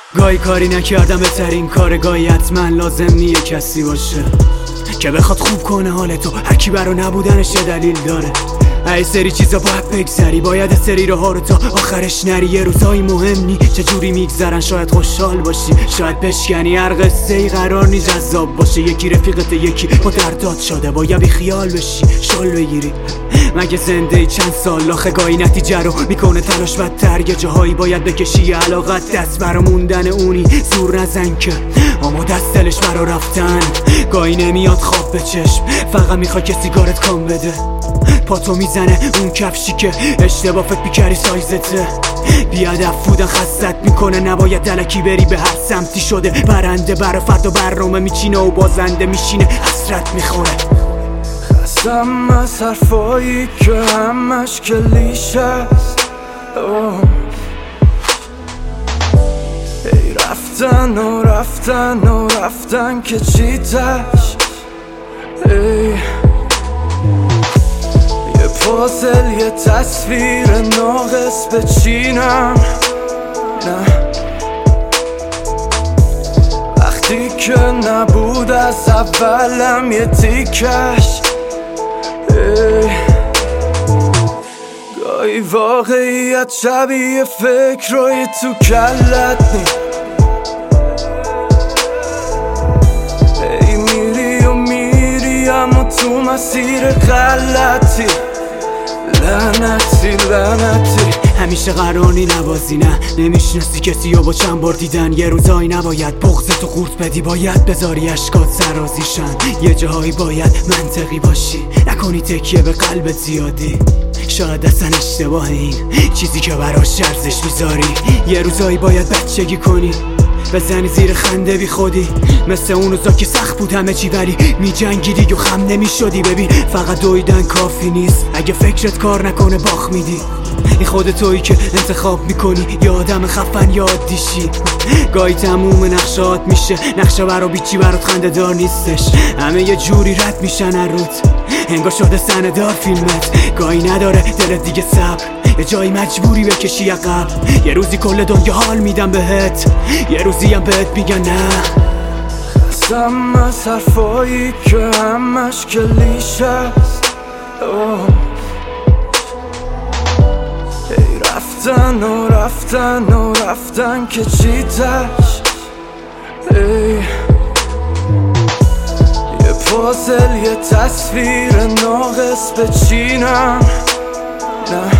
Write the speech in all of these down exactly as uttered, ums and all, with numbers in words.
گاهی کاری نکردم بهترین کار، گاهی حتما لازم نیه کسی باشه که بخواد خوب کنه حالتو، هرکی برا نبودنش یه دلیل داره. ای سری چیزا باید بگذری، باید سری راه رو تا آخرش نری. یه روزایی مهم نی چجوری میگذرن، شاید خوشحال باشی شاید بشکنی، هر قصه ای قرار نی جذاب باشه. یکی رفیقت یکی با دردات شده، باید بی خیال بشی شال بگیری. مگه زنده ای چند سال آخه گاهی نتیجه رو میکنه تلاش بدتر. یه جاهایی باید بکشی علاقت دست برا موندن اونی، زور نزن که اما دست دلش برا رفتن. گاهی نمیاد خواب به چشم، فقط میخوای که سیگارت کام بده. پاتو میزنه اون کفشی که اشتباه فکر میکردی سایزته. بیادب بودن خستت میکنه، نباید الکی بری به هر سمتی شده. برنده برا فردا برنامه میچینه و بازنده میشینه حسرت میخوره. خستم از حرفایی که همش کلیشه است. ای رفتن و رفتن و رفتن که چیتش. ای یه پازل یه تصویر ناقص بچینم، نه وقتی که نبود از اولم یه تیکش. ای گاهی واقعیت شبیه فکرهای تو کلت نی. ای میری و میری اما تو مسیر غلطی، لعنتی لعنتی. همیشه قراری نبازی، نه نمیشناسی کسی یا با چند بار دیدن. یه روزایی نباید بغضتو قورت بدی، باید بذاری اشکات سرازیشن. یه جاهایی باید منطقی باشی، نکنی تکیه به قلبت زیادی. شاید اصلا اشتباه این چیزی که براش ارزش میذاری. یه روزایی باید بچگی کنی، بزنی زیر خنده بی خودی. مثل اون روزا که سخت بود همه چی ولی می جنگیدی و خم نمی شدی. ببین فقط دویدن کافی نیست، اگه فکرت کار نکنه باخ میدی. این خود تویی که انتخاب میکنی، یا آدم خفن یا عادیشی. گاهی تموم نقشات میشه نقشه برا بیچی، برات خنده دار نیستش. همه یه جوری رد میشن هر روت، انگار شده سندار فیلمت. گاهی نداره دلت دیگه صبر، یه جایی مجبوری بکشی عقب. یه روزی کل دنیا حال میدم بهت، یه روزی هم بهت میگن نه. خستم از حرفایی که همش کلیشه است. ای رفتن و رفتن و رفتن که چیتش. ای یه پازل یه تصویر ناقص بچینم، نه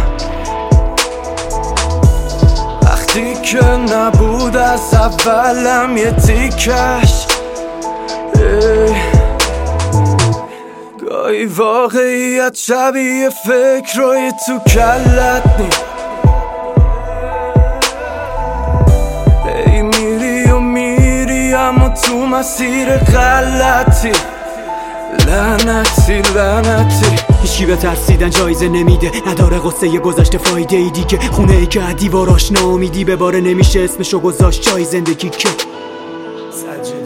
وقتی که نبود از اولم یه تیکش. ای گاهی واقعیت شبیه فکرهای تو کلت نی. ای میری و میری اما تو مسیر غلطی، لعنتی لعنتی. هیچکی به ترسیدن جایزه نمیده، نداره قصه ی گذشته فایده ای دیگه. خونه ای که دیواراش ناامیدی به باره نمیشه اسمشو گذاشت جای زندگی که